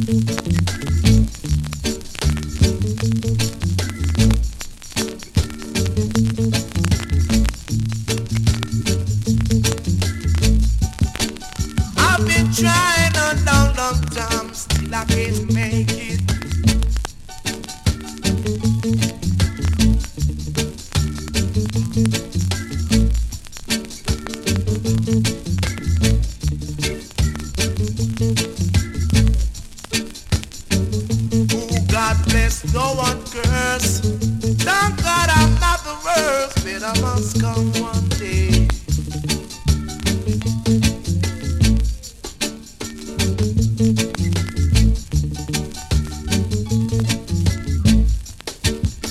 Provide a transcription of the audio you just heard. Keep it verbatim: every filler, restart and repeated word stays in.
I've been trying a long, long time, still I can't make it. Oh, God bless, no one curse. Thank God I'm not the worst, but I must come one.